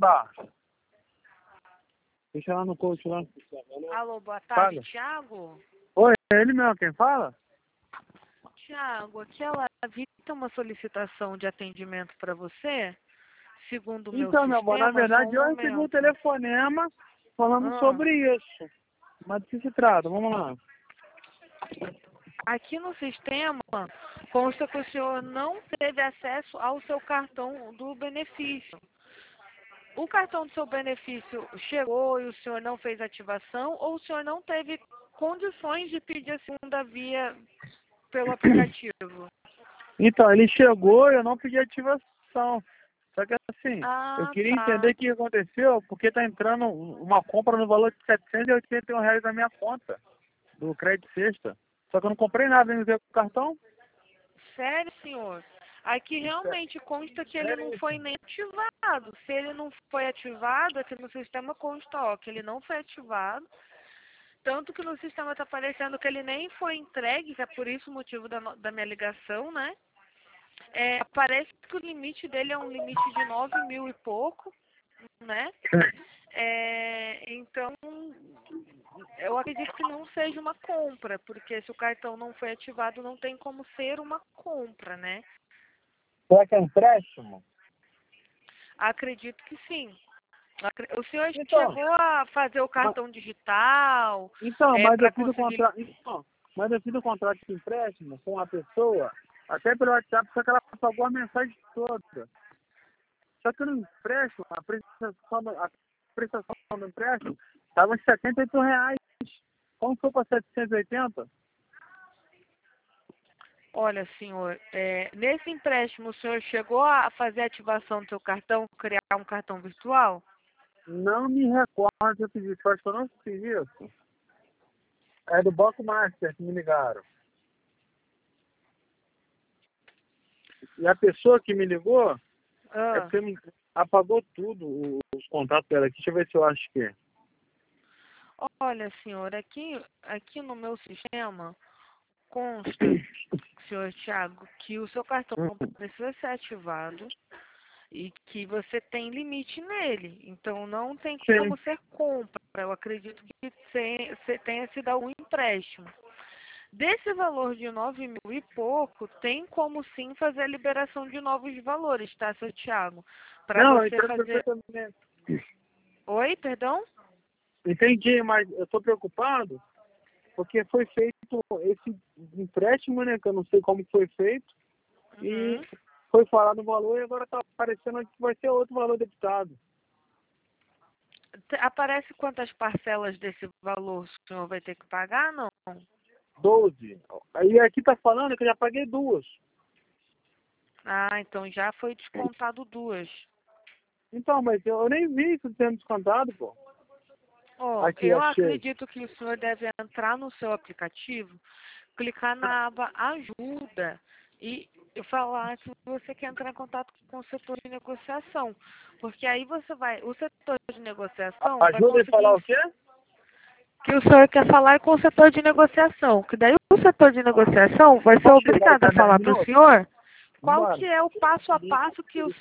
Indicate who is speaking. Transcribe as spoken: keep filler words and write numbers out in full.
Speaker 1: ajudar? Deixa lá no coach lá.
Speaker 2: Alô, boa tarde,
Speaker 1: Fala.
Speaker 2: Thiago?
Speaker 1: Oi, é ele mesmo quem fala?
Speaker 2: Thiago, aquela vida tem uma solicitação de atendimento para você, segundo o meu
Speaker 1: Então, meu amor, na
Speaker 2: sistema, só
Speaker 1: verdade
Speaker 2: um
Speaker 1: eu recebi um
Speaker 2: momento.
Speaker 1: telefonema falando
Speaker 2: Ah,
Speaker 1: sobre isso. Mas do que se trata? Vamos lá.
Speaker 2: aqui no sistema consta que o senhor não teve acesso ao seu cartão do benefício. O cartão do seu benefício chegou e o senhor não fez ativação, ou o senhor não teve condições de pedir a segunda via pelo aplicativo?
Speaker 1: Então, ele chegou e eu não pedi ativação. Só que assim, eu
Speaker 2: Ah,
Speaker 1: queria
Speaker 2: tá.
Speaker 1: entender o que aconteceu, porque tá entrando uma compra no valor de setecentos e oitenta e um reais na minha conta, do crédito sexta. Só que eu não comprei nada, nem usei o cartão.
Speaker 2: Sério, senhor? Aqui realmente consta que ele não foi nem ativado. Se ele não foi ativado, aqui no sistema consta, ó, que ele não foi ativado. Tanto que no sistema está aparecendo que ele nem foi entregue, que é por isso o motivo da, no- da minha ligação, né? É, parece que o limite dele é um limite de nove mil e pouco, né? É, então, eu acredito que não seja uma compra, porque se o cartão não foi ativado, não tem como ser uma compra, né?
Speaker 1: Será que é empréstimo?
Speaker 2: Acredito que sim. Acre- O senhor
Speaker 1: Então,
Speaker 2: chegou a fazer o
Speaker 1: mas,
Speaker 2: cartão digital
Speaker 1: então,
Speaker 2: é,
Speaker 1: mas eu
Speaker 2: para
Speaker 1: fiz o
Speaker 2: conseguir...
Speaker 1: contrato. Então, mas eu fiz o contrato de empréstimo com a pessoa, até pelo WhatsApp, só que ela pagou a mensagem toda. Só que no empréstimo, a prestação do, a prestação do empréstimo estava em setenta e oito reais. Como foi para setecentos e oitenta?
Speaker 2: Olha, senhor, é, nesse empréstimo o senhor chegou a fazer a ativação do seu cartão, criar um cartão virtual?
Speaker 1: Não me recordo se eu fiz isso. Acho que eu não fiz isso. É do Banco Master que me ligaram. E a pessoa que me ligou é
Speaker 2: Ah,
Speaker 1: porque me apagou tudo, o- os contatos dela aqui. Deixa eu ver se eu acho que é.
Speaker 2: olha, senhor, aqui, aqui no meu sistema consta, senhor Thiago, que o seu cartão precisa ser ativado e que você tem limite nele. Então não tem
Speaker 1: Sim.
Speaker 2: como ser compra. Eu acredito que se- se tenha sido algum empréstimo. Desse valor de nove mil e pouco, tem como sim fazer a liberação de novos valores, tá, seu Thiago? Para
Speaker 1: Não, eu
Speaker 2: você
Speaker 1: entendo
Speaker 2: fazer.
Speaker 1: perfeitamente.
Speaker 2: Oi, perdão?
Speaker 1: Entendi, mas eu estou preocupado porque foi feito esse empréstimo, né? Que eu não sei como foi feito. E
Speaker 2: Uhum.
Speaker 1: foi falado o valor e agora está aparecendo que vai ser outro valor debitado.
Speaker 2: Te- Aparece quantas parcelas desse valor o senhor vai ter que pagar, não?
Speaker 1: doze. Aí aqui está falando que eu já paguei duas.
Speaker 2: Ah, então já foi descontado duas.
Speaker 1: Então, mas eu, eu nem vi isso sendo descontado, pô.
Speaker 2: Ó,
Speaker 1: Aqui,
Speaker 2: eu
Speaker 1: achei.
Speaker 2: acredito que o senhor deve entrar no seu aplicativo, clicar na aba Ajuda e falar se você quer entrar em contato com o setor de negociação. Porque aí você vai, o setor de negociação vai
Speaker 1: Ajuda ele a
Speaker 2: conseguir
Speaker 1: falar o
Speaker 2: inf-
Speaker 1: quê?
Speaker 2: que o senhor quer falar com o setor de negociação. Que daí o setor de negociação vai ser
Speaker 1: Posso ligar
Speaker 2: obrigado
Speaker 1: daqui
Speaker 2: a
Speaker 1: a dez
Speaker 2: falar para o
Speaker 1: minutos?
Speaker 2: senhor qual
Speaker 1: Vambora.
Speaker 2: que é o passo a passo que o